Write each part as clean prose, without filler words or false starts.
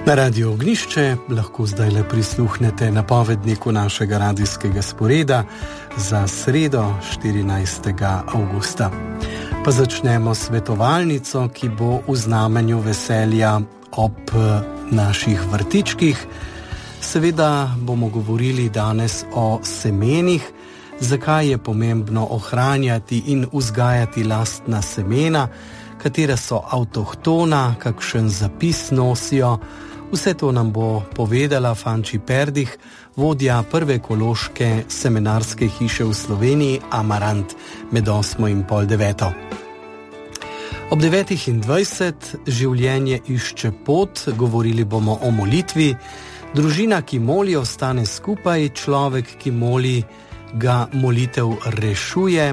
Na Radio Ognjišče lahko zdaj le prisluhnete napovedniku našega radijskega sporeda za sredo 14. avgusta. Pa začnemo svetovalnico, ki bo v znamenju veselja ob naših vrtičkih. Seveda bomo govorili danes o semenih, zakaj je pomembno ohranjati in vzgajati lastna semena, katera so avtohtona, kakšen zapis nosijo. Vse to nam bo povedala Fanči Perdih, vodja prve ekološke semenarske hiše v Sloveniji Amarant med 8 in pol 9. Ob 9:20 življenje išče pot, govorili bomo o molitvi. Družina, ki moli, ostane skupaj, človek, ki moli, ga molitev rešuje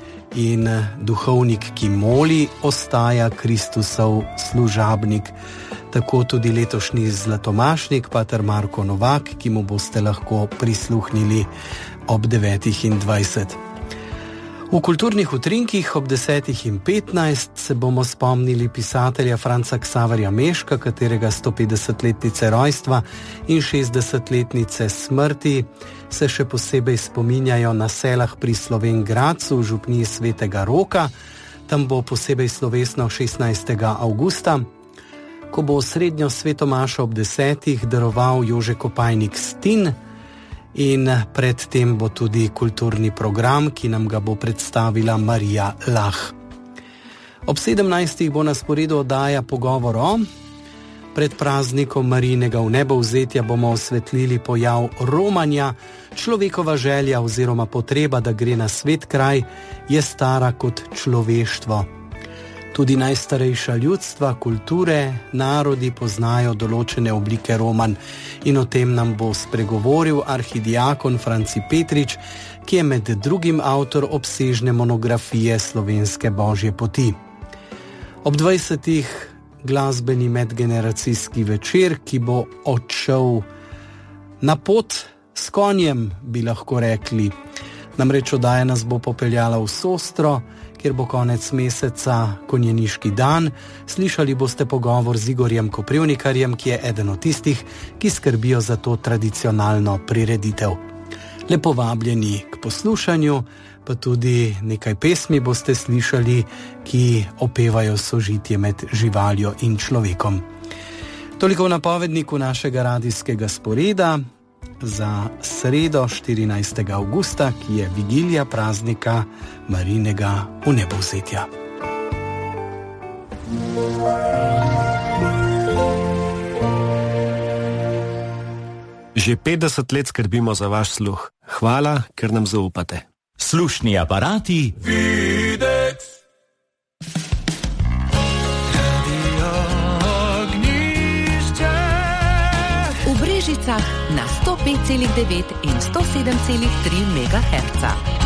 in duhovnik, ki moli, ostaja Kristusov služabnik. Tako tudi letošnji zlatomašnik, pater Marko Novak, ki mu boste lahko prisluhnili ob 9:20. V kulturnih utrinkih ob 10:15 se bomo spomnili pisatelja Franca Ksaverja Meška, katerega 150-letnice rojstva in 60-letnice smrti se še posebej spominjajo na Selah pri Slovenj Gradcu v župniji Svetega Roka. Tam bo posebej slovesno 16. avgusta, ko bo srednjo svetomašo ob 10. daroval Jože Kopajnik Stin, in predtem bo tudi kulturni program, ki nam ga bo predstavila Marija Lah. Ob 17. bo na sporedu oddaja Pogovor o. Pred praznikom Marijinega vnebovzetja bomo osvetlili pojav romanja. Človekova želja oziroma potreba, da gre na svet kraj, je stara kot človeštvo. Tudi najstarejša ljudstva, kulture, narodi poznajo določene oblike romanj in o tem nam bo spregovoril arhidiakon Franci Petrič, ki je med drugim avtor obsežne monografije Slovenske božje poti. Ob 20. glasbeni medgeneracijski večer, ki bo odšel na pot s konjem, bi lahko rekli. Namreč oddaja nas bo popeljala v Sostro, kjer bo konec meseca konjeniški dan. Slišali boste pogovor z Igorjem Koprivnikarjem, ki je eden od tistih, ki skrbijo za to tradicionalno prireditev. Lepo vabljeni k poslušanju, pa tudi nekaj pesmi boste slišali, ki opevajo sožitje med živaljo in človekom. Toliko v napovedniku našega radijskega sporeda za sredo 14. avgusta, ki je vigilija praznika Marijinega vnebovzetja. Že 50 let skrbimo za vaš sluh. Hvala, ker nam zaupate. Slušni aparati Videx. Na 105,9 in 107,3 MHz.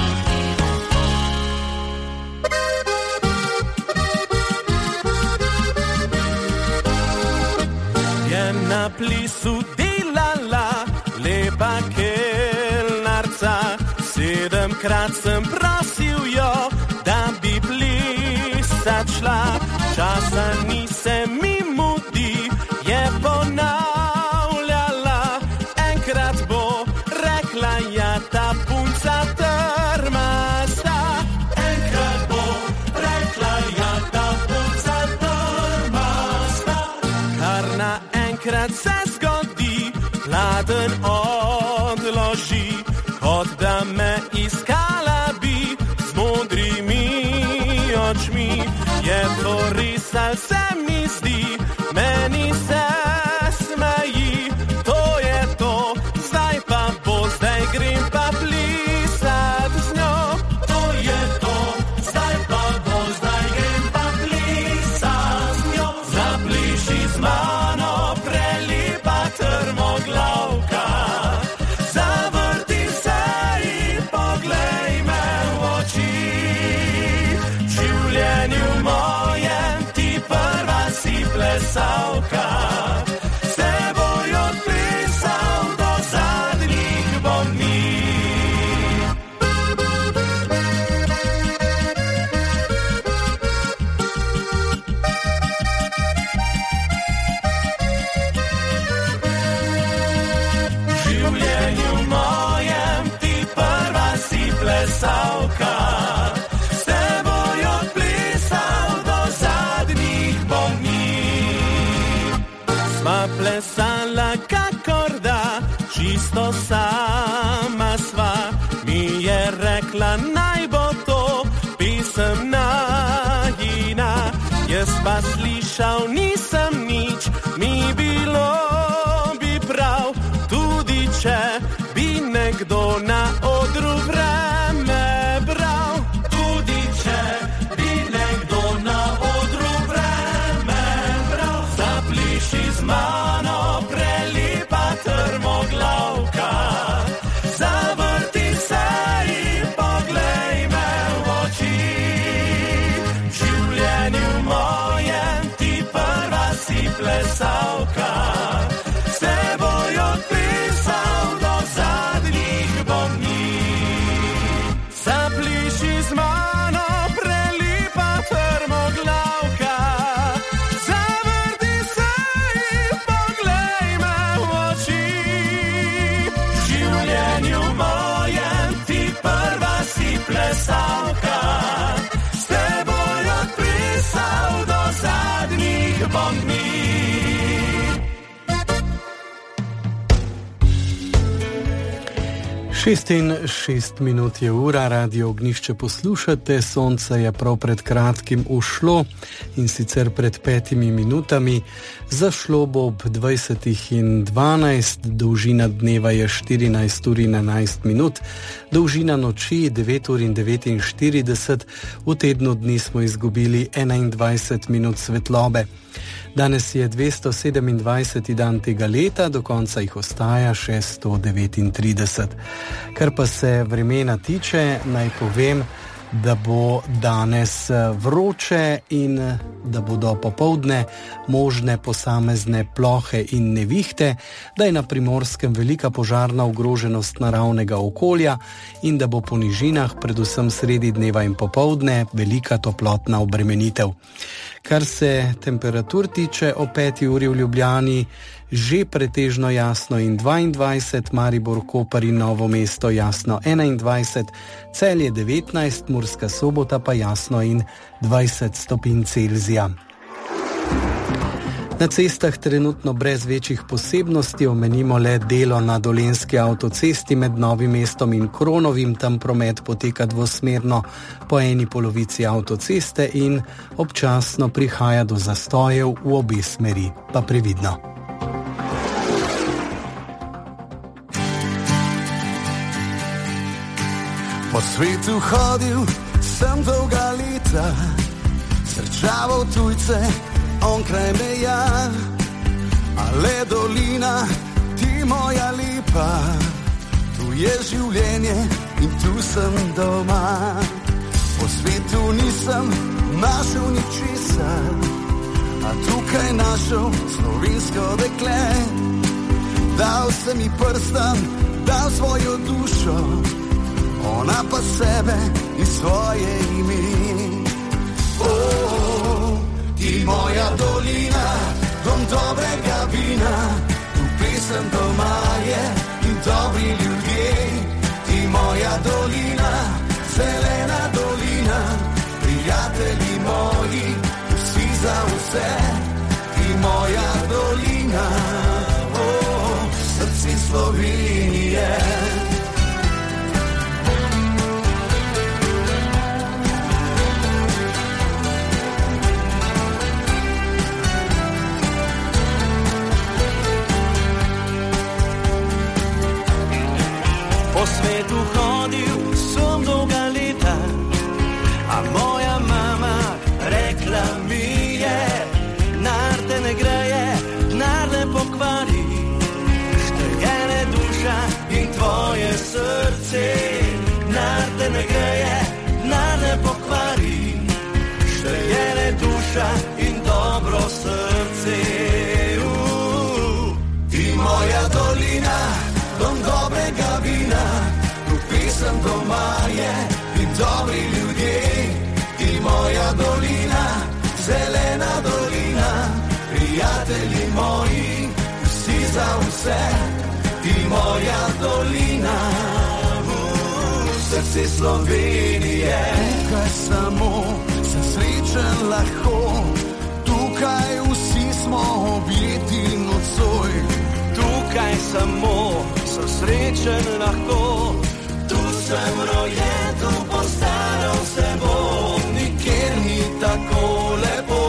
Je na plisu delala lepa kelnarca, 7-krat sem prosil jo, da bi plisat šla, časa ni se mi mudi, je ja, ta punca trmasta. Enkrat bo rekla, ja, ta punca trmasta. Kar naenkrat se zgodi, pladen odloži, kot da me iskala bi z modrimi očmi. Je to res, ali se mi zdi, meni se smeji, to je to, zdaj pa bo, zdaj grem pa plisat z njo. To je to, zdaj pa bo, zdaj grem pa plisat z njo. Zapliši z mano, prelipa trmoglavka, zavrti se in poglej me v oči. V življenju mojem ti prva si ples čisto sama sva, mi je rekla, naj bo to pisemna jina. Jaz pa slišal nisem nič, mi bilo bi prav, tudi če bi nekdo na odru vreme bral. Tudi če bi nekdo na odru vreme bral. Zapliši z mano, prelipa trmoglavka, zavrti se in poglej me v oči. V življenju mojem ti prva si plesalka, s teboj odpisal do zadnjih bom dni. Zapliši z mano, prelipa trmoglavka, zavrti se in poglej me v oči. V življenju mojem ti prva si plesalka, s teboj odpisal do zadnjih bom dni. 6:06 je ura, Radio Ognjišče poslušate, sonce je prav pred kratkim ušlo in sicer pred 5 minutami, zašlo bo ob 20:12, dolžina dneva je 14:11, dolžina noči 9:49, v tednu dni smo izgubili 21 minut svetlobe. Danes je 227. dan tega leta, do konca jih ostaja še 139. Kar pa se vremena tiče, naj povem, da bo danes vroče in da bodo popoldne možne posamezne plohe in nevihte, da je na Primorskem velika požarna ogroženost naravnega okolja in da bo po nižinah, predvsem sredi dneva in popoldne, velika toplotna obremenitev. Kar se temperatur tiče, o 5. uri v Ljubljani že pretežno jasno in 22, Maribor, Koper in Novo mesto jasno 21, Celje 19, Murska Sobota pa jasno in 20 stopinj Celzija. Na cestah trenutno brez večjih posebnosti, omenimo le delo na Dolenjski avtocesti med Novim mestom in Kronovim, tam promet poteka dvosmerno po eni polovici avtoceste in občasno prihaja do zastojev v obe smeri, pa previdno. Po svetu hodil sem dolga leta, srečaval tujce onkraj meja, ale dolina, ti moja lepa, tu je življenje in tu sem doma. Po svetu nisem našel ničesar, a tukaj našel slovensko dekle. Dal sem ji prstan, dal svojo dušo, ona pa sebe in svoje ime. Ti moja dolina, dom dobrega vina, tu pesem doma je in dobri ljudje. Ti moja dolina, zelena dolina, prijatelji moji, vsi za vse. Ti moja dolina, srce Slovenije. Po svetu hodil sem dolga leta, a moja mama rekla mi je, nar te ne greje, nar ne pokvari, šteje le duša in tvoje srce. Nar te ne greje, nar ne pokvari, šteje le duša in dobro srce. Ti moja dolina, dom dobrega vina, tu pesem doma je in dobri ljudje. Ti moja dolina, zelena dolina, prijatelji moji, vsi za vse. Ti moja dolina, srce Slovenije. Tukaj samo se srečen lahko, tukaj vsi smo objeti nocoj. Tukaj samo so srečen lahko. Tu sem rojen, tu postaral se bom, nikjer ni tako lepo.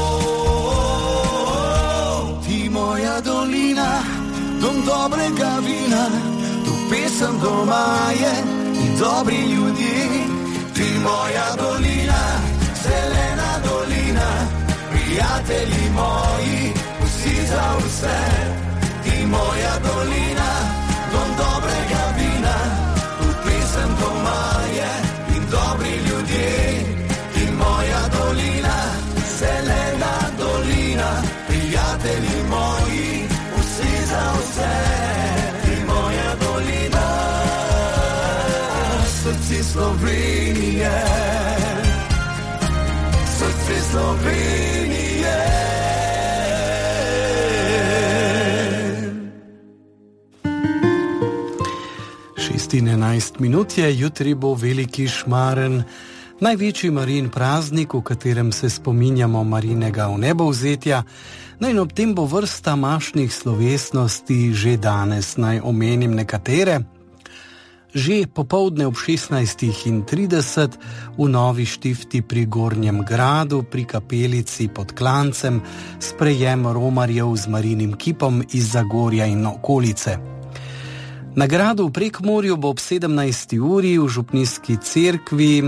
Ti moja dolina, dom dobrega vina, tu pesem doma je in dobri ljudje. Ti moja dolina, zelena dolina, prijatelji moji, vsi za vse. Ti moja dolina, dom dobrega vina, tu pesem doma je in dobri ljudje. Ti moja dolina, zelena dolina, prijatelji moji, vsi za vse. Ti moja dolina, srce Slovenije, srce Slovenije. 11 minut je, jutri bo veliki šmaren, največji Marijin praznik, v katerem se spominjamo Marijinega vnebovzetja. No in ob tem bo vrsta mašnih slovesnosti že danes, naj omenim nekatere. Že popoldne ob 16:30 v Novi Štifti pri Gornjem gradu pri kapelici pod Klancem sprejem romarjev z Marijinim kipom iz Zagorja in okolice. Na gradu v Prekmurju bo ob 17. uri v župnijski cerkvi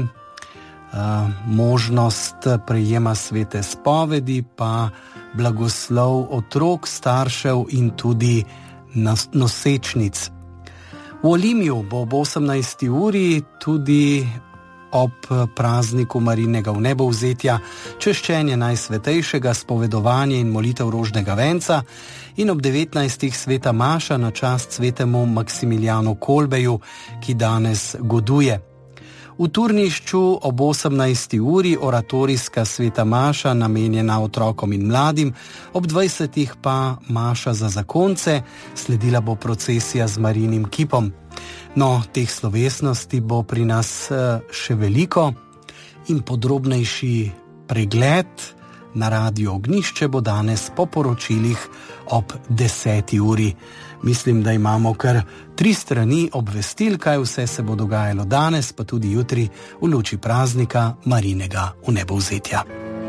možnost prejema svete spovedi, pa blagoslov otrok, staršev in tudi nosečnic. V Olimju bo ob 18. uri tudi ob prazniku Marijinega vnebovzetja češčenje Najsvetejšega, spovedovanje in molitev rožnega venca in ob 19. sveta maša na čast svetemu Maksimilijanu Kolbeju, ki danes goduje. V Turnišču ob 18. uri oratorijska sveta maša namenjena otrokom in mladim, ob 20. pa maša za zakonce, sledila bo procesija z Marijinim kipom. No, teh slovesnosti bo pri nas še veliko in podrobnejši pregled na Radiu Ognjišče bo danes po poročilih ob 10. uri. Mislim, da imamo kar 3 strani obvestil, kaj vse se bo dogajalo danes, pa tudi jutri v luči praznika Marijinega vnebovzetja.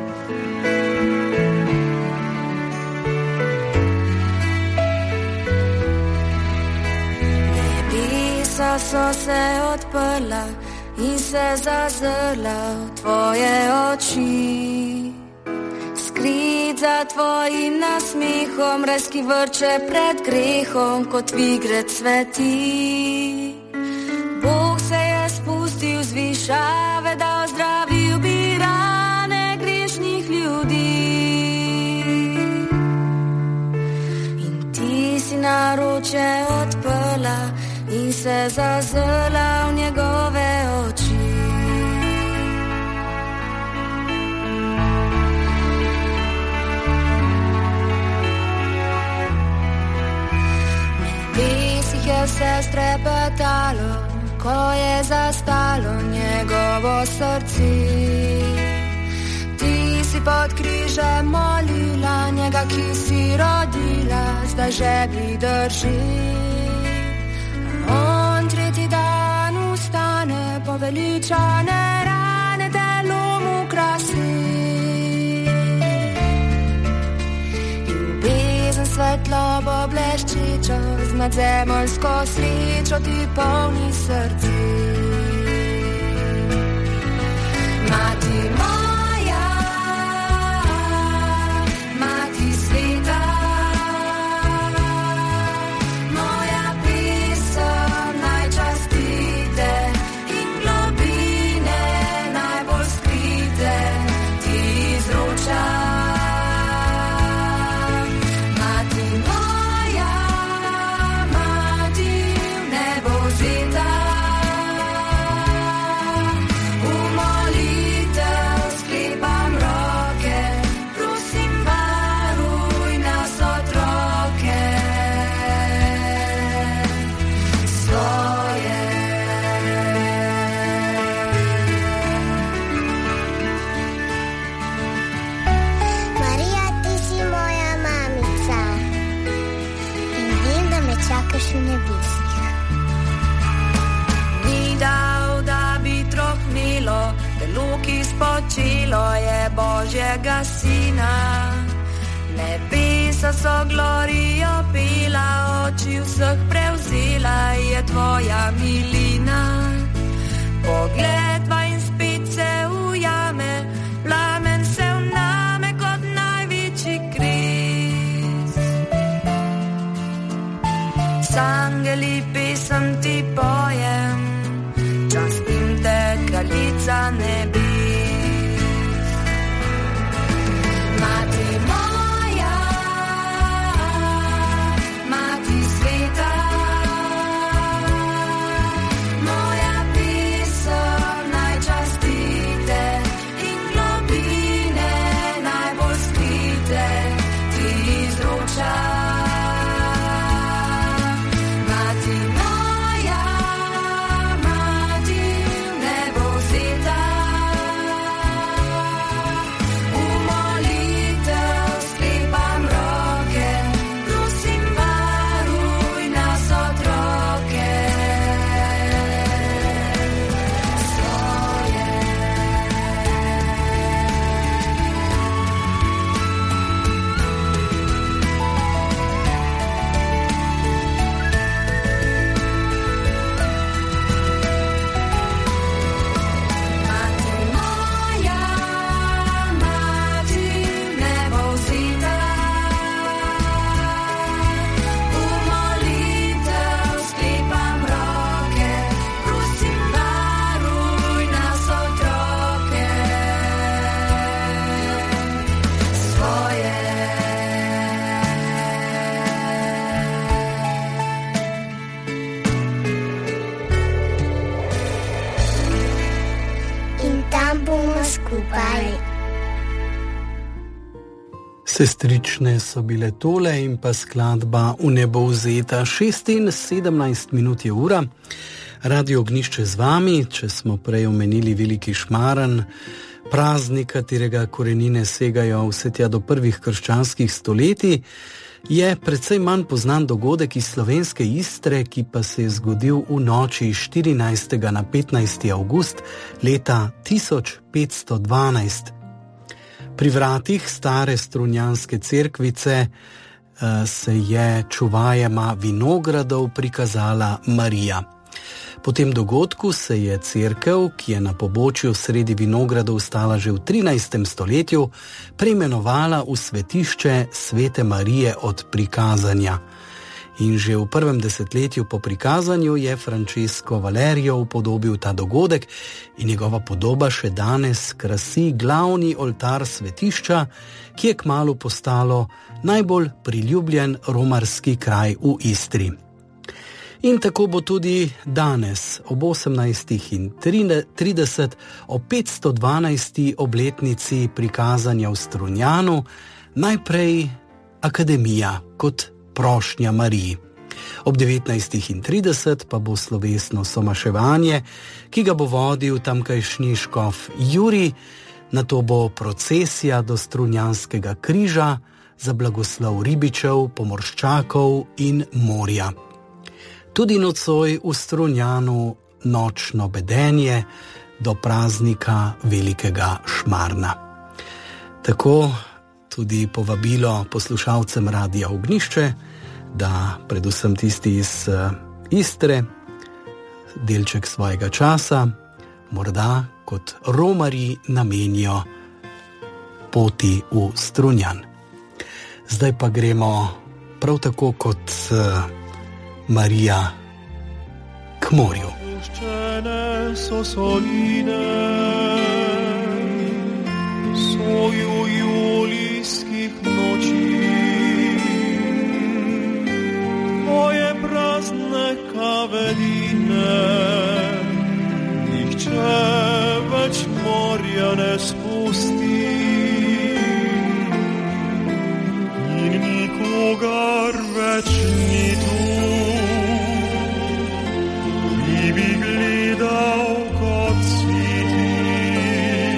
Nebesa so se odprla in se zazrla v tvoje oči. Skrit za tvojim nasmehom, rajski vrče pred grehom, kot vigret cveti. Bog se je spustil z višave, da ozdravil bi rane grešnih ljudi. In ti si naročje odprla in se zazrla v njegove oči. Je vse strepetalo, ko je zastalo njegovo srce. Ti si pod križem molila njega, ki si rodila, zdaj žeblji drži. On tretji dan ustane, poveličane rane telo mu krasi. Svetlobo bleščičo, z nadzemoljsko srečo ti polni srce. Mati moja, mati sveta, moja pesem naj časti te in globine najbolj skrite ti izroča. Čakaš v nebesih. sporočilo je Božjega sina. Nebesa so glorijo pila, oči vseh prevzela je tvoja milina. Pogledva in spet se ujame, plamen se vname kot največji kriz. S angeli pesem ti pojem, častim te, kraljica nebes. Mati moja, mati sveta, moja pesem naj časti te in globine najbolj skrite ti izroča. Mati moja, mati nebo vzeta, v molitev sklepam roke, prosim varuj nas otroke svoje. Mati moja, mati nebo vzeta, v molitev sklepam roke, prosim varuj nas otroke svoje. In tam bomo skupaj. Sestrične so bile tole in pa skladba V nebo vzeta. 6:17 minut je ura. Radio Ognjišče z vami, če smo prej omenili veliki šmaran, praznik, katerega korenine segajo vse tja do prvih krščanskih stoletij, je precej manj poznan dogodek iz slovenske Istre, ki pa se je zgodil v noči 14. na 15. avgust leta 1512. Pri vratih stare strunjanske cerkvice se je čuvajama vinogradov prikazala Marija. Po tem dogodku se je cerkev, ki je na pobočju sredi vinogradov stala že v 13. stoletju, preimenovala v svetišče Svete Marije od prikazanja. In že v prvem desetletju po prikazanju je Francesco Valerio upodobil ta dogodek in njegova podoba še danes krasi glavni oltar svetišča, ki je kmalu postalo najbolj priljubljen romarski kraj v Istri. In tako bo tudi danes ob 18:30 o 512. obletnici prikazanja v Strunjanu najprej akademija kot prošnja Mariji. Ob 19:30 pa bo slovesno somaševanje, ki ga bo vodil tamkajšnji škof Jurij, nato bo procesija do Strunjanskega križa za blagoslov ribičev, pomorščakov in morja. Tudi nocoj v Strunjanu nočno bedenje do praznika velikega šmarna. Tako tudi povabilo poslušalcem Radia Ognjišče, da predvsem tisti iz Istre delček svojega časa morda kot romarji namenijo poti v Strunjan. Zdaj pa gremo prav tako kot Marija k morju. Puščene so soline, soju julijskih noči, tvoje prazne kaveline, nihče več morja ne spusti in nikogar več ni tu. Bi gledal kot sviti,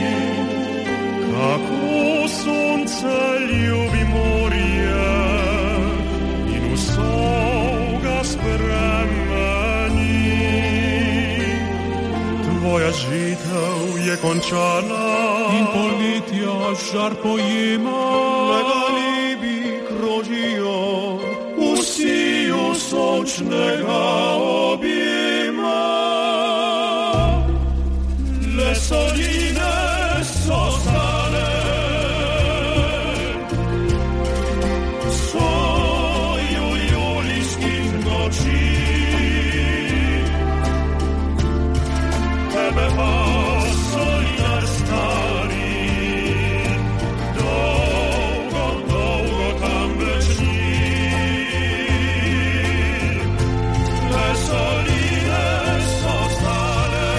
kako sonce ljubi morje in vso ga spremeni. Tvoja Tvoja žitev je končana in poletja žar pojema. Legalibi krožijo, vsi v sočnega objema. Le soline so stale, soju julijskih noči. Tebe pa solinar stari, dolgo, dolgo tam več ni. Le soline so stale,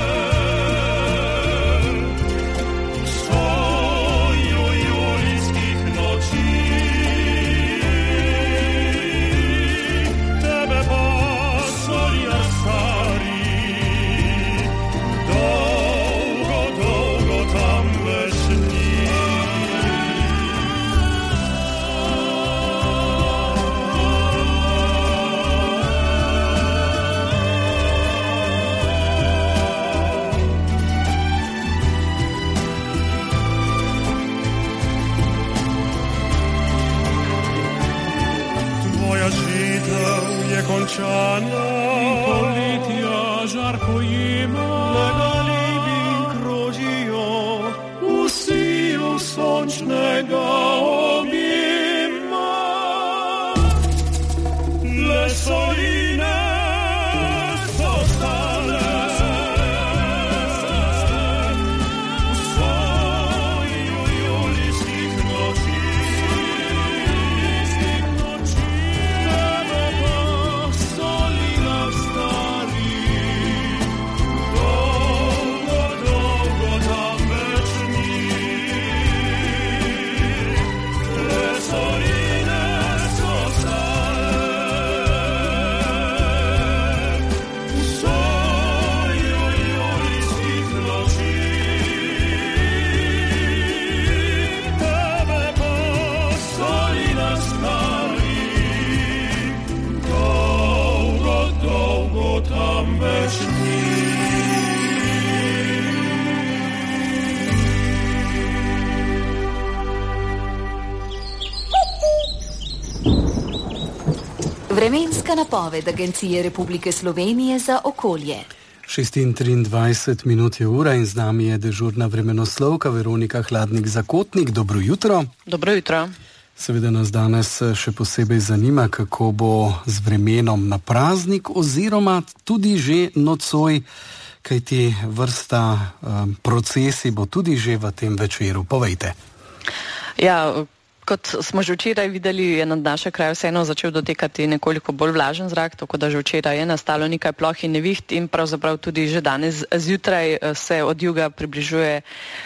soju julijskih noči. Tebe pa solinar stari, dolgo, dolgo tam več ni. Tvoja žitev je končana In poletja žar pojema. Legalibi krožijo, vsi v sončnega objema. Le soline so stale, soju julijskih noči. Tebe pa solinar stari, dolgo, dolgo tam več ni. Le soline so stale, soju julijskih noči. Tebe pa solinar stari, dolgo, dolgo tam več ni. Vremenska napoved Agencije Republike Slovenije za okolje. 6:23 minut je ura in z nami je dežurna vremenoslovka Veronika Hladnik-Zakotnik. Dobro jutro. Dobro jutro. Seveda nas danes še posebej zanima, kako bo z vremenom na praznik oziroma tudi že nocoj, kajti vrsta procesi bo tudi že v tem večeru. Povejte. Ja, kot smo že včeraj videli, je nad naše kraje vseeno začel dotekati nekoliko bolj vlažen zrak, tako da že včeraj je nastalo nekaj ploh in neviht in pravzaprav tudi že danes zjutraj se od juga približuje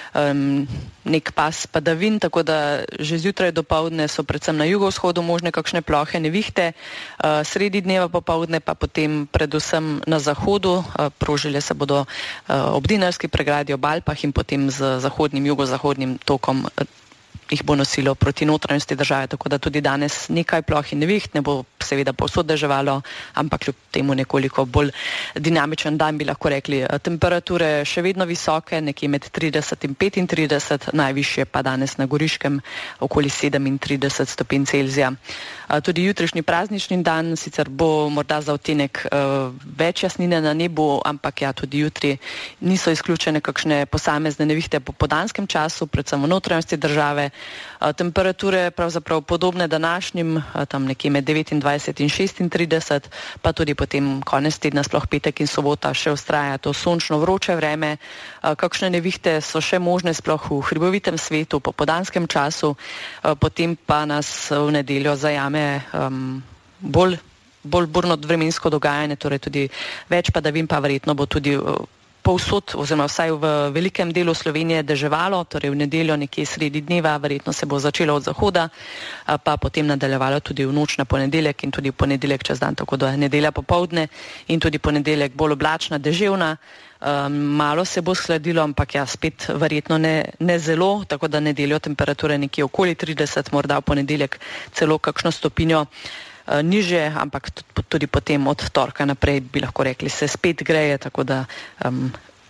nek pas padavin, tako da že zjutraj dopoldne so predvsem na jugovzhodu možne kakšne plohe nevihte, sredi dneva popoldne pa potem predvsem na zahodu, prožile se bodo ob Dinarski pregradi, ob Alpah in potem z zahodnim, jugozahodnim tokom jih bo nosilo proti notranjosti države, tako da tudi danes nekaj ploh in neviht, ne bo seveda povsod deževalo, ampak kljub temu nekoliko bolj dinamičen dan, bi lahko rekli. Temperature še vedno visoke, nekje med 30 in 35, najvišje pa danes na Goriškem okoli 37 stopinj Celzija. Tudi jutrišnji praznični dan, sicer bo morda za odtenek več jasnine na nebu, ampak ja, tudi jutri niso izključene kakšne posamezne nevihte po podanskem času, predvsem v notranjosti države. Temperature pravzaprav podobne današnjim, tam nekje med 29 in 36, pa tudi potem konec tedna, sploh petek in sobota še vztraja to sončno vroče vreme. Kakšne nevihte so še možne sploh v hribovitem svetu po podanskem času, potem pa nas v nedeljo zajame bolj burno vremensko dogajanje, torej tudi več padavin, pa verjetno bo tudi povsod, oziroma vsaj v velikem delu Slovenije deževalo, torej v nedeljo nekje sredi dneva, verjetno se bo začelo od zahoda, pa potem nadaljevalo tudi v noč na ponedeljek in tudi v ponedeljek čez dan, tako da nedelja popoldne in tudi ponedeljek bolj oblačna, deževna. Malo se bo shladilo, ampak ja, spet verjetno ne zelo, tako da nedeljo temperature nekje okoli 30, morda v ponedeljek celo kakšno stopinjo niže, ampak tudi potem od torka naprej bi lahko rekli, se spet greje, tako da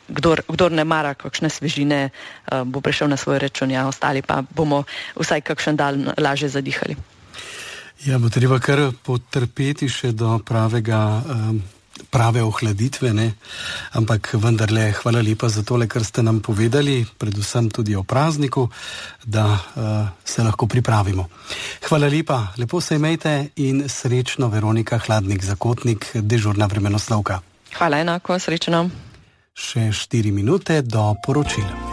kdor ne mara kakšne svežine, bo prišel na svoj račun, ja, ostali pa bomo vsaj kakšen dan lažje zadihali. Ja, bo treba kar potrpeti še do prave ohladitve, ne? Ampak vendarle hvala lepa za tole, kar ste nam povedali, predvsem tudi o prazniku, da se lahko pripravimo. Hvala lepa, lepo se imejte in srečno, Veronika Hladnik-Zakotnik, dežurna vremenoslovka. Hvala enako, srečno. Še 4 minute do poročila.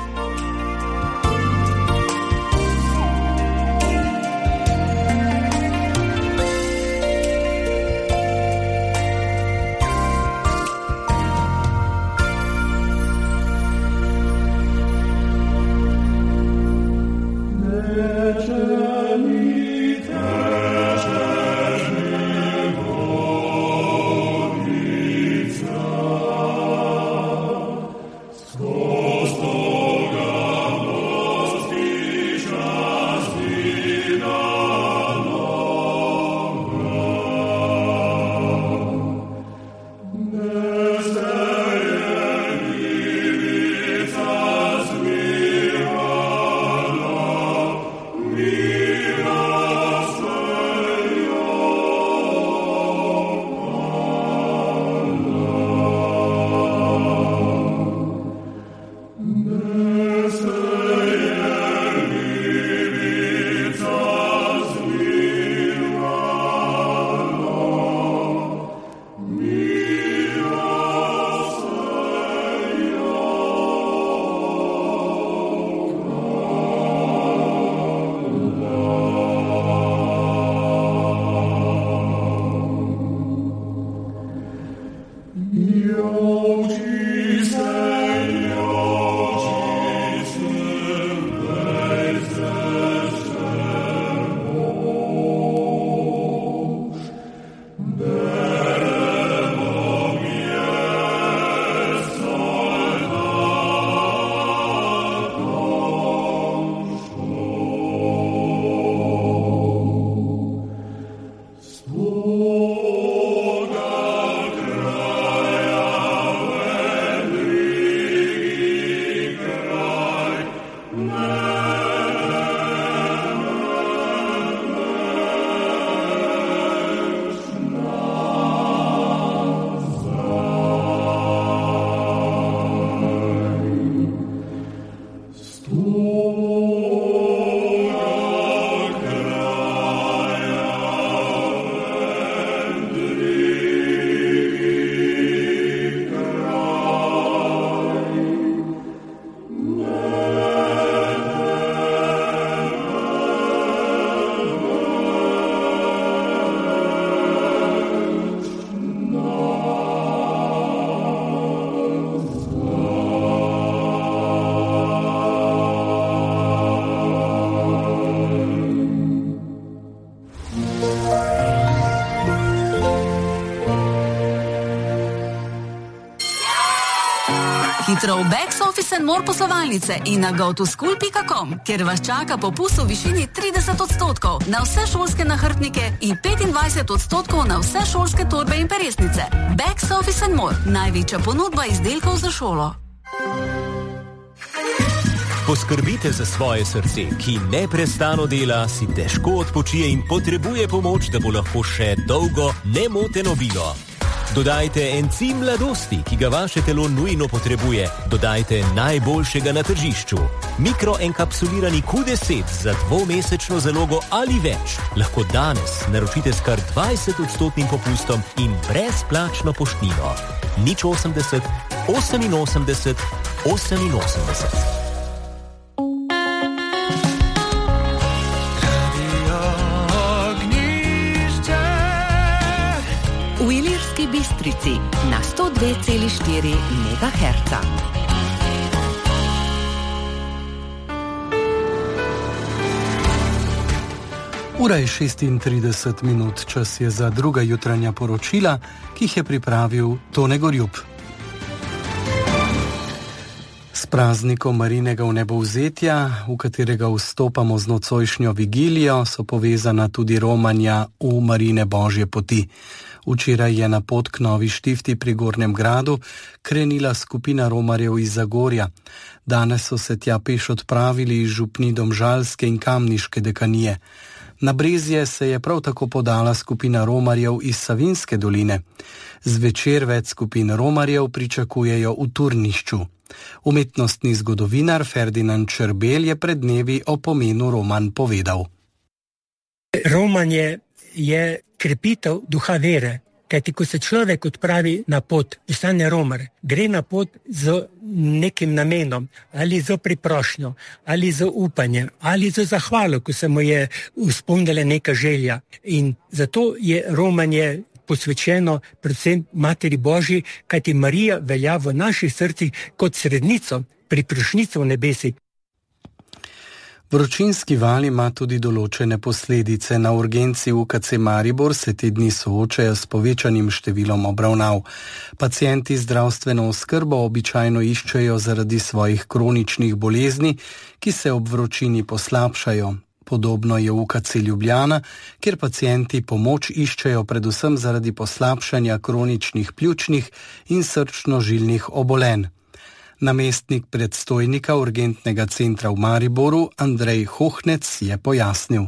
Hitro v Back Office and More poslovalnice in na gotoschool.com, kjer vas čaka popust v višini 30% na vse šolske nahrbtnike in 25% na vse šolske torbe in peresnice. Back Office and More, največja ponudba izdelkov za šolo. Poskrbite za svoje srce, ki neprestano dela, si težko odpočije in potrebuje pomoč, da bo lahko še dolgo nemoteno bilo. Dodajte encim mladosti, ki ga vaše telo nujno potrebuje. Dodajte najboljšega na tržišču. Mikroenkapsulirani Q10 za 2-mesečno zalogo ali več. Lahko danes naročite s kar 20% popustom in brezplačno poštnino. 080 88 88. Bistrici na 102,4 MHz. Ura je 36 minut, čas je za druga jutranja poročila, ki jih je pripravil Tone Gorjup. S praznikom Marinega vnebovzetja, v katerega vstopamo z nocojšnjo vigilijo, so povezana tudi romanja v Marine Božje poti. Včeraj je na pot k Novi Štifti pri Gornjem Gradu krenila skupina romarjev iz Zagorja. Danes so se tja peš odpravili iz župni Domžalske in Kamniške dekanije. Na Brezje se je prav tako podala skupina romarjev iz Savinjske doline. Zvečer več skupin romarjev pričakujejo v Turnišču. Umetnostni zgodovinar Ferdinand Črbel je pred dnevi o pomenu romanj povedal. Romanje je krepitev duha vere, kajti ko se človek odpravi na pot, postane romar, gre na pot z nekim namenom, ali z priprošnjo, ali z upanjem, ali z zahvalo, ko se mu je vzpomnila neka želja. In zato je romanje posvečeno predvsem Materi Božji, kajti Marija velja v naših srcih kot srednico, priprošnico v nebesi. Vročinski val ima tudi določene posledice. Na urgenci UKC Maribor se te dni soočajo s povečanim številom obravnav. Pacienti zdravstveno oskrbo običajno iščejo zaradi svojih kroničnih bolezni, ki se ob vročini poslabšajo. Podobno je v UKC Ljubljana, kjer pacienti pomoč iščejo predvsem zaradi poslabšanja kroničnih pljučnih in srčno-žilnih obolenj. Namestnik predstojnika urgentnega centra v Mariboru Andrej Hohnec je pojasnil.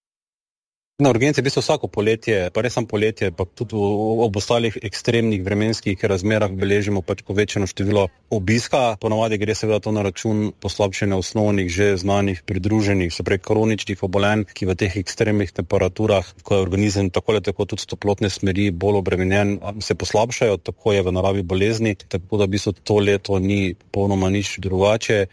Na urgenci v bistvu vsako poletje, pa res samo poletje, pa tudi ob ostalih ekstremnih vremenskih razmerah beležimo povečano število obiska. Ponavadi gre seveda to na račun poslabšanja osnovnih, že znanih, pridruženih, se pravi kroničnih obolenj, ki v teh ekstremnih temperaturah, ko je organizem tako ali tako tudi s toplotne smeri bolj obremenjen, se poslabšajo, tako je v naravi bolezni, tako da v bistvu to leto ni popolnoma nič drugače.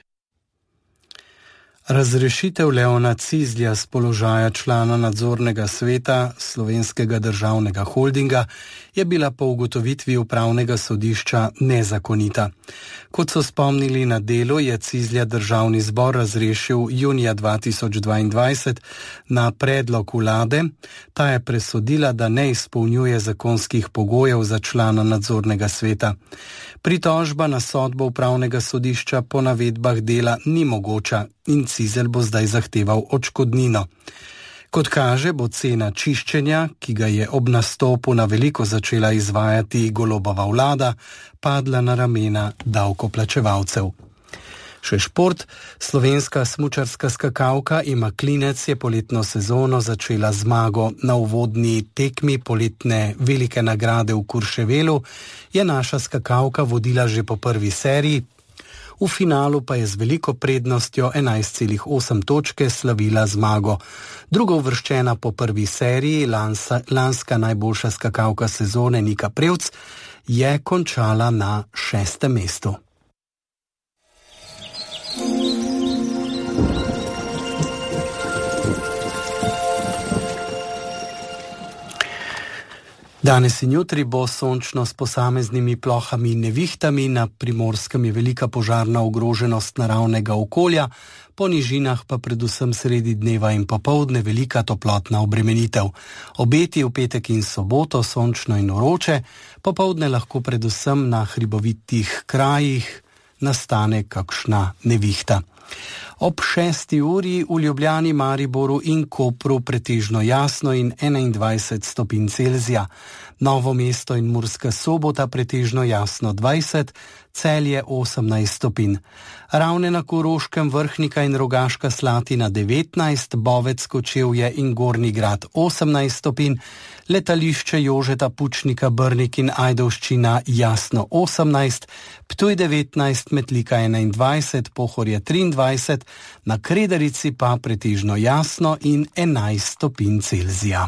Razrešitev Leona Cizlja z položaja člana nadzornega sveta Slovenskega državnega holdinga je bila po ugotovitvi upravnega sodišča nezakonita. Kot so spomnili na Delu, je Cizlja državni zbor razrešil junija 2022 na predlog vlade. Ta je presodila, da ne izpolnjuje zakonskih pogojev za člana nadzornega sveta. Pritožba na sodbo upravnega sodišča po navedbah Dela ni mogoča in Cizelj bo zdaj zahteval odškodnino. Kot kaže, bo cena čiščenja, ki ga je ob nastopu na veliko začela izvajati Golobova vlada, padla na ramena davkoplačevalcev. Še šport. Slovenska smučarska skakalka Ema Klinec je poletno sezono začela zmago. Na uvodni tekmi poletne velike nagrade v Kurševelu je naša skakalka vodila že po prvi seriji, v finalu pa je z veliko prednostjo 11,8 točke slavila zmago. Drugo uvrščena po prvi seriji, lanska najboljša skakalka sezone Nika Prevc, je končala na 6. mestu. Danes in jutri bo sončno s posameznimi plohami in nevihtami, na Primorskem je velika požarna ogroženost naravnega okolja, po nižinah pa predvsem sredi dneva in popoldne velika toplotna obremenitev. Obeti v petek in soboto sončno in vroče, popoldne lahko predvsem na hribovitih krajih nastane kakšna nevihta. Ob 6. uri v Ljubljani, Mariboru in Kopru pretežno jasno in 21 stopinj Celzija. Novo mesto in Murska Sobota pretežno jasno 20, Celje 18 stopinj. Ravne na Koroškem, Vrhnika in Rogaška Slatina 19, Bovec, Kočevje in Gornji Grad 18 stopinj, letališče Jožeta Pučnika, Brnik in Ajdovščina jasno 18, Ptuj 19, Metlika 21, Pohorje 23, na Kredarici pa pretežno jasno in 11 stopinj Celzija.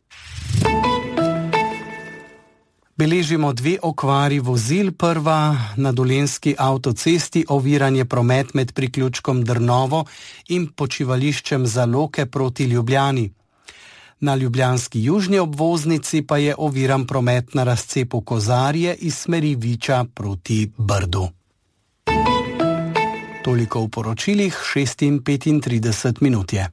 Beležimo 2 okvari vozil. Prva na Dolenjski avtocesti, oviranje promet med priključkom Drnovo in počivališčem Zaloke proti Ljubljani. Na ljubljanski južni obvoznici pa je oviran promet na razcepu Kozarje iz smeri Viča proti Brdu. Toliko v poročilih, 6:35 minut je.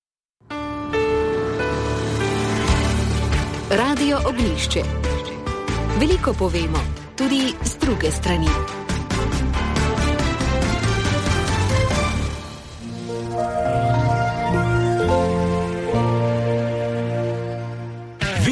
Radio Ognjišče. Veliko povemo, tudi z druge strani.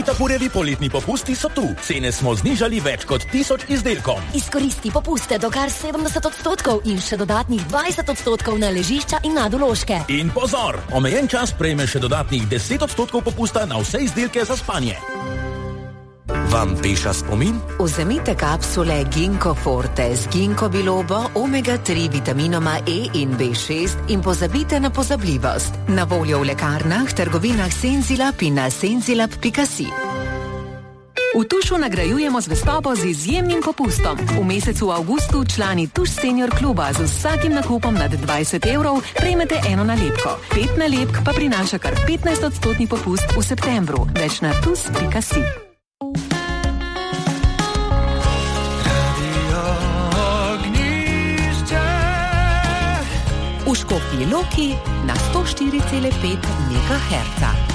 Svetofurjevi poletni popusti so tu. Cene smo znižali več kot 1000 izdelkom. Izkoristi popuste do kar 70% in še dodatnih 20% na ležišča in nadoložke. In pozor, omejen čas prejme še dodatnih 10% popusta na vse izdelke za spanje. Vam peša spomin? Vzemite kapsule Ginkgo Forte z Ginkgo bilobo, omega-3 vitaminoma E in B6 in pozabite na pozabljivost. Na voljo v lekarnah, trgovinah Senzilab in na senzilab.si. V Tušu nagrajujemo zvestobo z izjemnim popustom. V mesecu avgustu člani Tuš Senior kluba z vsakim nakupom nad 20 € prejmete eno nalepko. 5 nalepk pa prinaša kar 15% popust v septembru. Več na tus.si. V Škofji Loki na 104,5 MHz.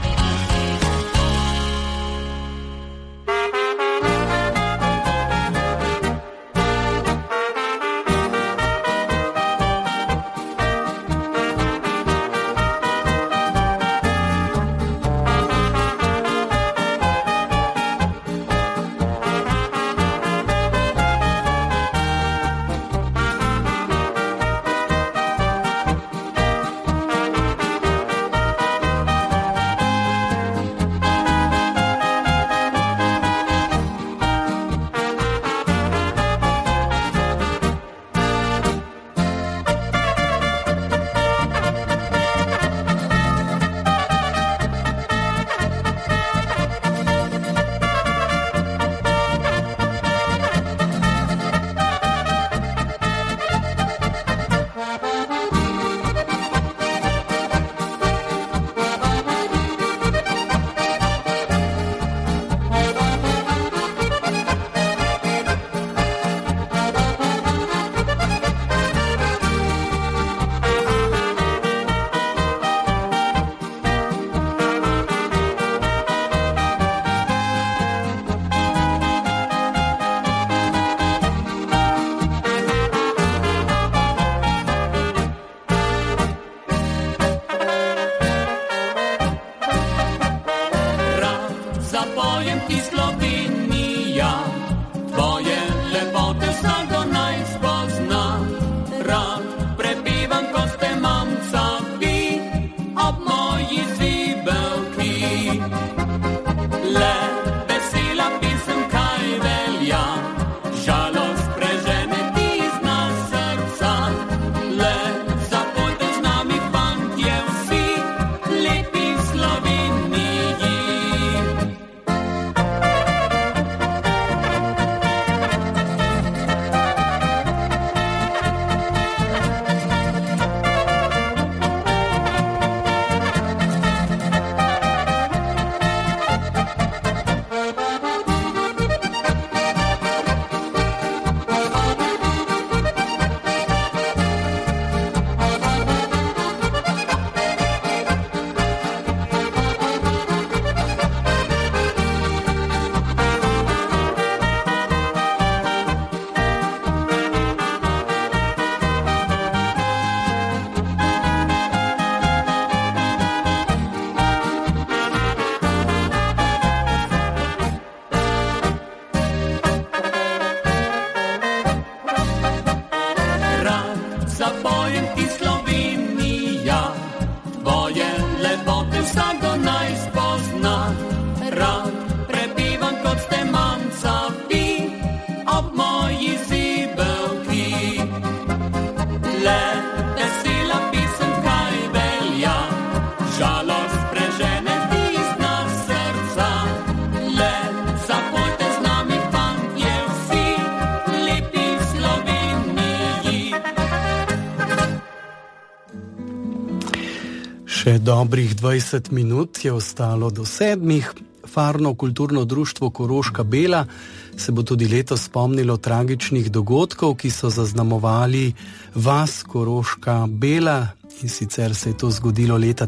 Še dobrih 20 minut je ostalo do 7. Farno kulturno društvo Koroška Bela se bo tudi letos spomnilo tragičnih dogodkov, ki so zaznamovali vas Koroška Bela, in sicer se je to zgodilo leta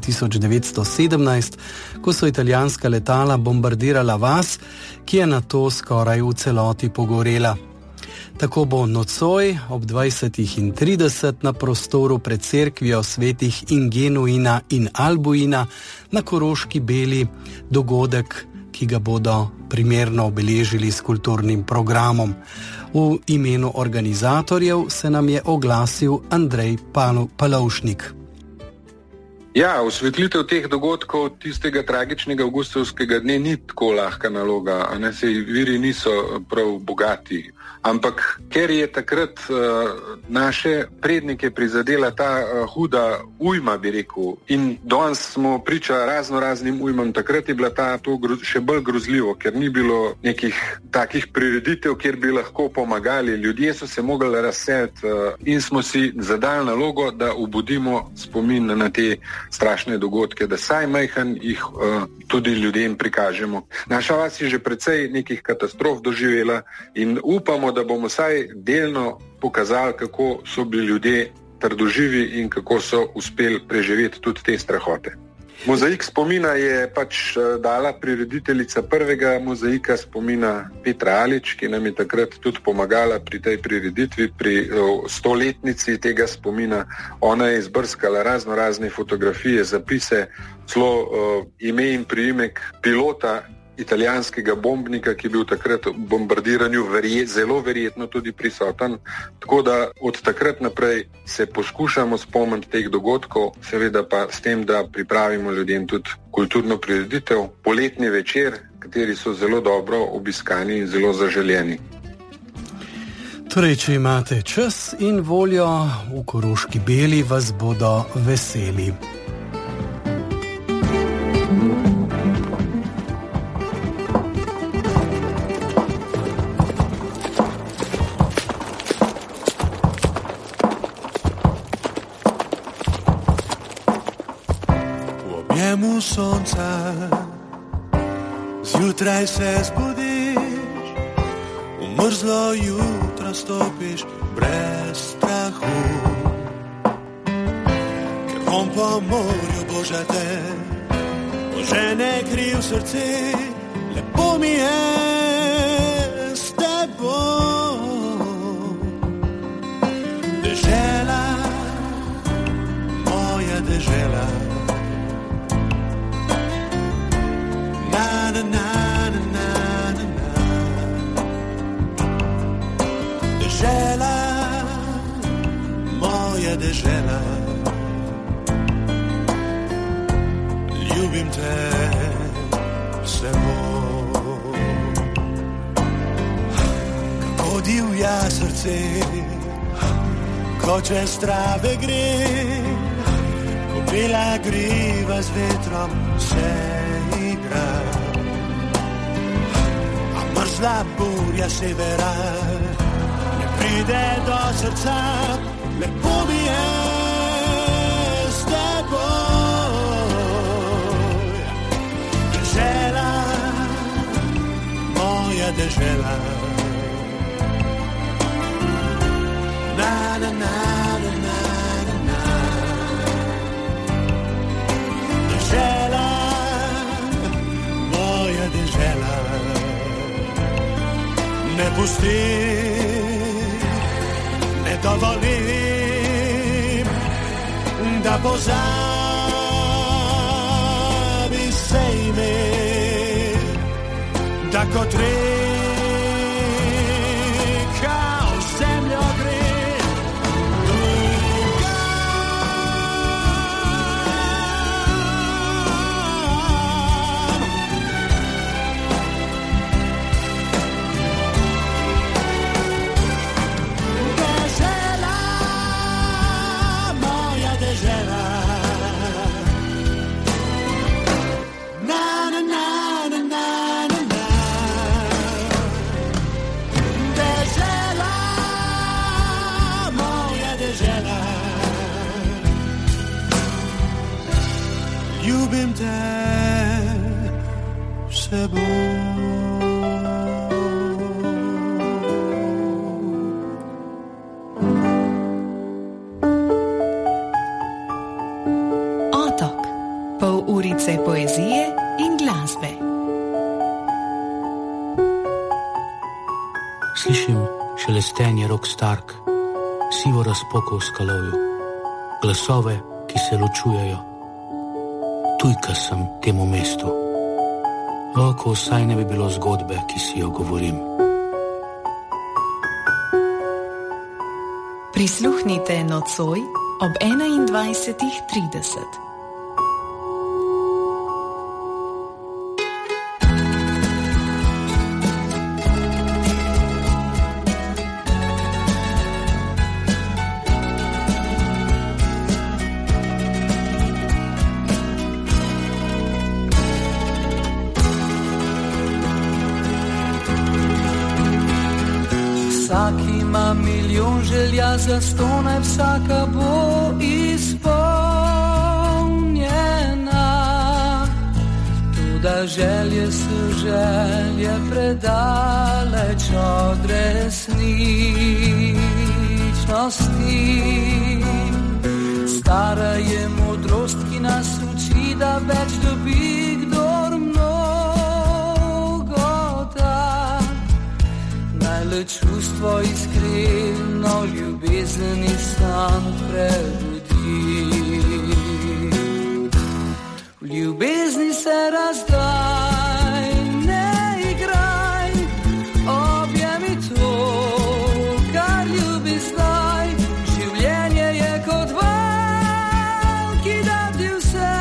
1917, ko so italijanska letala bombardirala vas, ki je nato skoraj v celoti pogorela. Tako bo nocoj ob 20:30 na prostoru pred cerkvijo svetih Ingenuina in Albuina na Koroški Beli dogodek ki ga bodo primerno obeležili s kulturnim programom. V imenu organizatorjev se nam je oglasil Andrej Palovšnik. Ja, osvetlitev teh dogodkov tistega tragičnega avgustovskega dne ni tako lahka naloga, a ne, saj viri niso prav bogati. Ampak ker je takrat naše prednike prizadela ta huda ujma, bi rekel, in danes smo priča raznim ujmam, takrat je bila to še bolj grozljivo, ker ni bilo nekih takih prireditev, kjer bi lahko pomagali. Ljudje so se mogli razseliti in smo si zadali nalogo, da obudimo spomin na te strašne dogodke, da saj majhen jih tudi ljudem prikažemo. Naša vas je že precej nekih katastrof doživela in upamo, da bomo vsaj delno pokazali, kako so bili ljudje trdoživi in kako so uspeli preživeti tudi te strahote. Mozaik spomina je pač dala prirediteljica prvega mozaika spomina Petra Alič, ki nam je takrat tudi pomagala pri tej prireditvi, pri 100-letnici tega spomina. Ona je izbrskala razne fotografije, zapise, celo ime in priimek pilota italijanskega bombnika, ki je bil takrat v bombardiranju zelo verjetno tudi prisoten. Tako da od takrat naprej se poskušamo spomniti teh dogodkov, seveda pa s tem, da pripravimo ljudem tudi kulturno prireditev, poletni večer, kateri so zelo dobro obiskani in zelo zaželjeni. Torej, če imate čas in voljo, v Koroški Beli vas bodo veseli. Sonca, zjutraj se zbudiš, v mrzlo jutro stopiš brez strahu, ker on po morju boža te, požene kri v srce, lepo mi je s teboj. Dežela, moja dežela, dežela, moja dežela, ljubim te seboj. Kako divja srce, ko čez trave gre, ko bela griva z vetrom se igra, a mrzla burja severa pride do srca, lepo mi je s teboj. Dežela, moja dežela, na na na na na na. Dežela, moja dežela, ne pusti, dovolim, da pozabi se ime, da kot reka v zemljo gre. Ljubim te seboj. Otok. Pol urice poezije in glasbe. Slišim šelestenje rok stark, sivo razpoko v skalovju, glasove, ki se ločujejo. Tujka sem temu mestu. ko vsaj ne bi bilo zgodbe, ki si jo govorim. Prisluhnite nocoj ob 21:30. Vsak ima milijon želja, zastonaj vsaka bo izpolnjena. Toda želje so želje predaleč od resničnosti. Stara je modrost, ki nas uči, da več dobi, kdor mnogo da. Le čustvo iskreno, ljubezen in san prebudi. V ljubezni se razdaj, ne igraj, objemi to, kar ljubi zdaj. Življenje je kot val, ki da ti vse,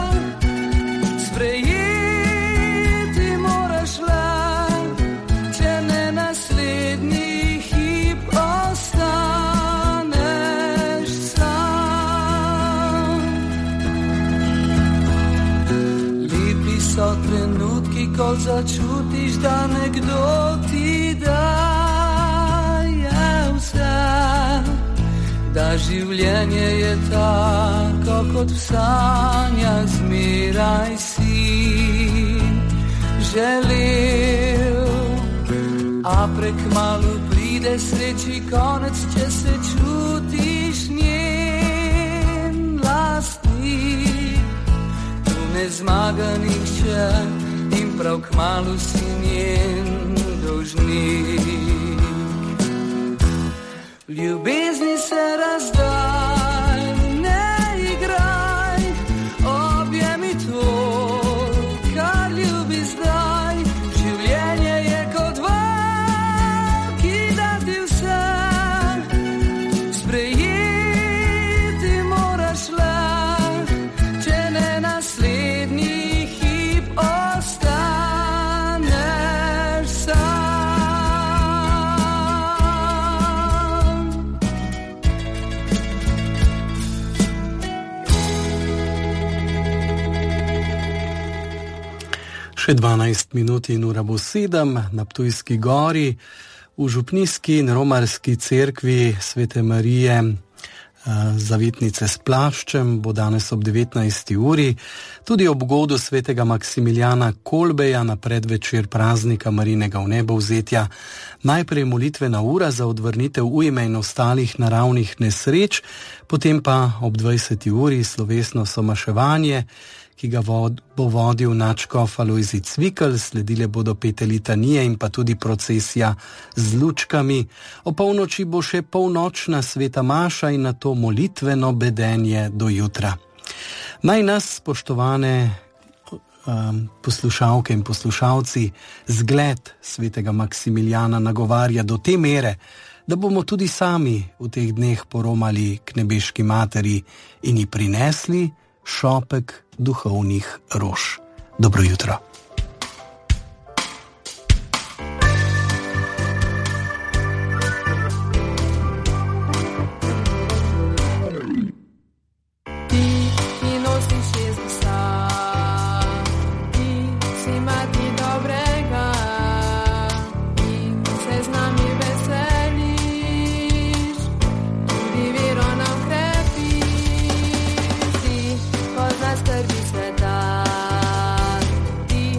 sprejeti moraš le. So trenutki, ko začutiš, da nekdo ti daje vse, da življenje je tako, kot v sanjah zmeraj si želel. A prekmalu pride sreči konec, če se čutiš njen lastnik. Ne zmaga nihče in prav kmalu si njen dolžnik. V ljubezni se razdaj, ne igraj, objemi to, kar ljubi zdaj. Življenje je kot val, ki da ti vse, sprejeti moraš le. Še 12 minut in ura bo 7 na Ptujski gori, v župnijski in romarski cerkvi Svete Marije Zavetnice s plaščem bo danes ob 19. uri, tudi ob godu svetega Maksimiljana Kolbeja na predvečer praznika Marijinega vnebovzetja. Najprej molitvena ura za odvrnitev ujme in ostalih naravnih nesreč, potem pa ob 20. uri slovesno somaševanje, ki ga bo vodil nadškof Alojzij Cvikl, sledile bodo 5 litanije in pa tudi procesija z lučkami. O polnoči bo še polnočna sveta maša in nato molitveno bedenje do jutra. Naj nas, spoštovane poslušalke in poslušalci, zgled svetega Maksimiljana nagovarja do te mere, da bomo tudi sami v teh dneh poromali k nebeški materi in ji prinesli šopek duhovnih rož. Dobro jutro. Skrbi sveta, ti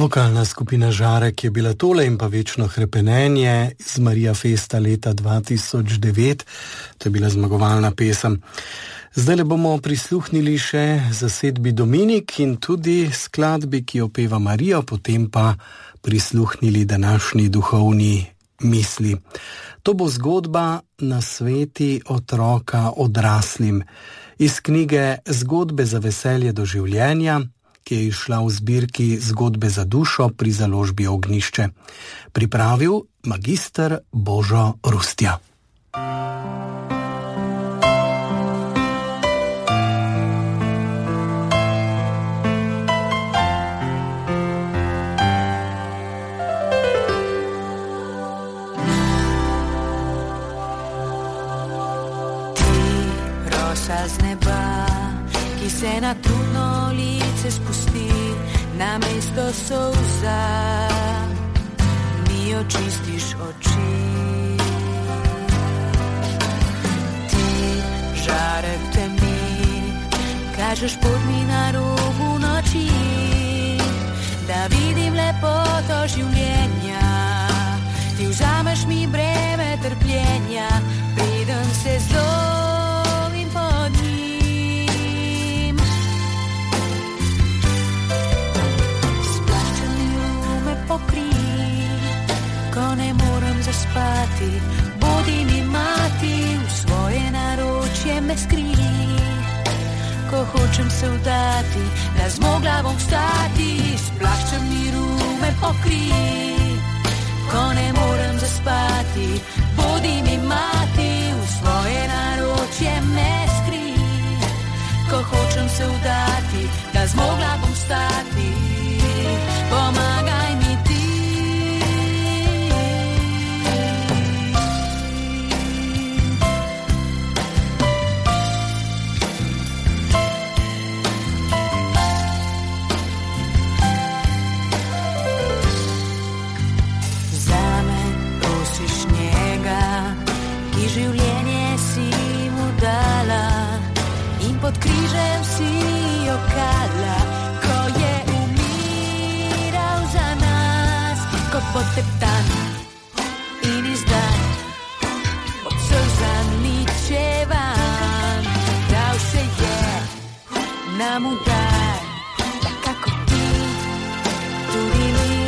Vokalna skupina Žarek je bila tole in pa Večno hrepenenje z Marija Festa leta 2009. To je bila zmagovalna pesem. Zdaj le bomo prisluhnili še zasedbi Dominik in tudi skladbi, ki jo peva Marija, potem pa prisluhnili današnji duhovni misli. To bo zgodba Nasveti otroka odraslim iz knjige Zgodbe za veselje do življenja, ki je izšla v zbirki Zgodbe za dušo pri založbi Ognjišče. Pripravil magister Božo Rustja. Z neba, ki se na trudno lice spusti, namesto solza mi očistiš oči. Ti, žarek temi, kažeš pot mi na robu noči, da vidim lepoto življenja. Ti vzameš mi breme trpljenja, preden se zlomim pod njim. Splaščeni me pokrij, ko ne morem zaspati, bodi mi mati, v svoje naročje me skrij. Ko hočem se vdati, da zmogla bom vstati, splaščeni me pokrij, ko ne morem zaspati, bodi mi mati, v svoje naročje me skrij. Ko hočem se vdati, da zmogla bom vstati, pomagaj mi ti. Življenje si mu dala in pod križem si jo kala, ko je umiral za nas, ko poteptan in izdan, pod solzam ničevan, dal se je nam udar, da kako ti, tudi mi,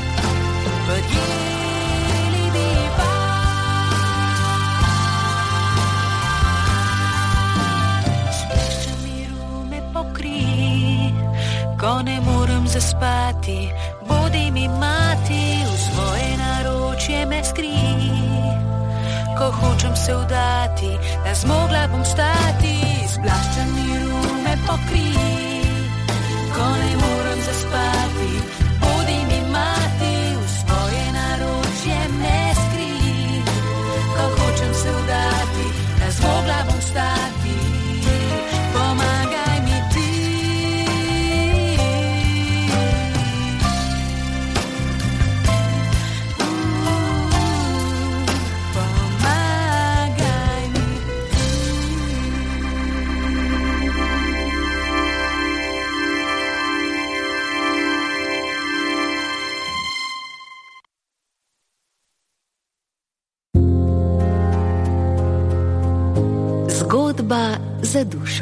verjeli bi pa. Ko ne morem zaspati, bodi mi mati, v svoje naročje me skrij. Ko hočem se vdati, da zmogla bom vstati, splaščen miru me pokrij. Ko ne morem zaspati, bodi mi mati, v svoje naročje me skrij. Ko hočem se vdati, da zmogla bom vstati, pomagaj mi ti. Zgodba za dušo.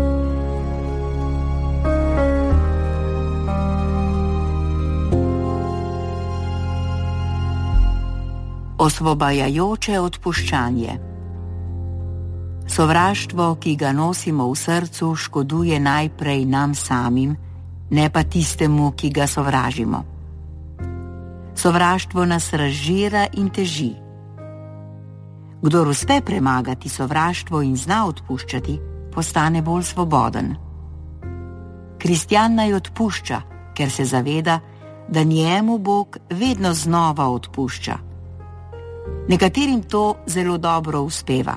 Osvobajajoče odpuščanje. Sovraštvo, ki ga nosimo v srcu, škoduje najprej nam samim, ne pa tistemu, ki ga sovražimo. Sovraštvo nas razžira in teži. Kdor uspe premagati sovraštvo in zna odpuščati, postane bolj svoboden. Kristjan naj odpušča, ker se zaveda, da njemu Bog vedno znova odpušča. Nekaterim to zelo dobro uspeva.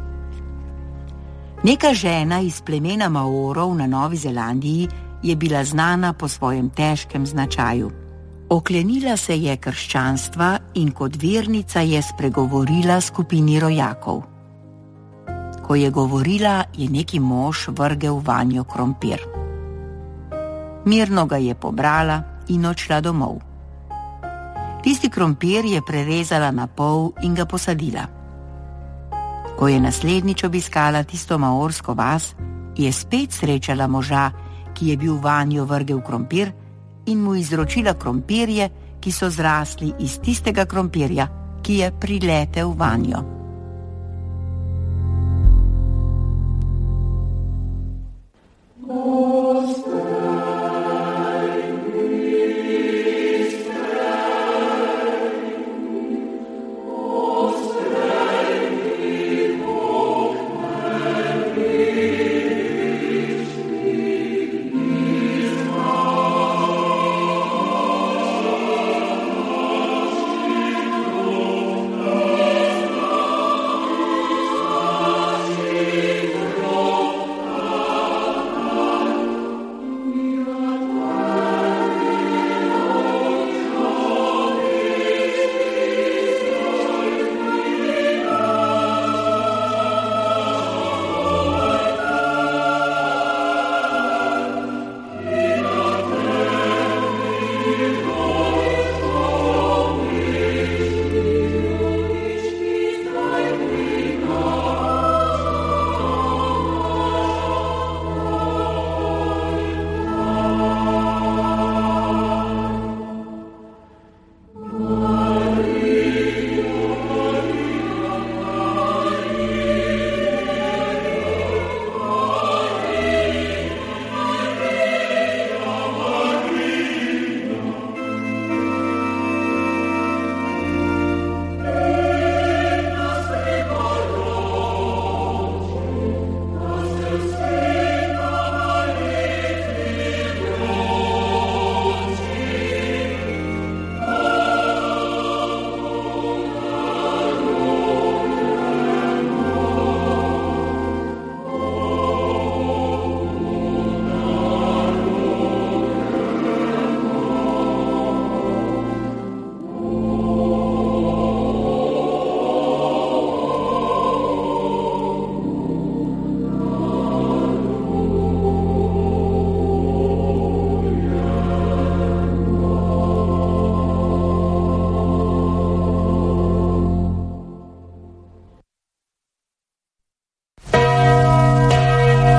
Neka žena iz plemena Maorov na Novi Zelandiji je bila znana po svojem težkem značaju. Oklenila se je krščanstva in kot vernica je spregovorila skupini rojakov. Ko je govorila, je neki mož vrgel vanjo krompir. Mirno ga je pobrala, in odšla domov. Tisti krompir je prerezala na pol in ga posadila. Ko je naslednjič obiskala tisto maorsko vas, je spet srečala moža, ki je bil vanjo vrgel krompir in mu izročila krompirje, ki so zrasli iz tistega krompirja, ki je priletel vanjo.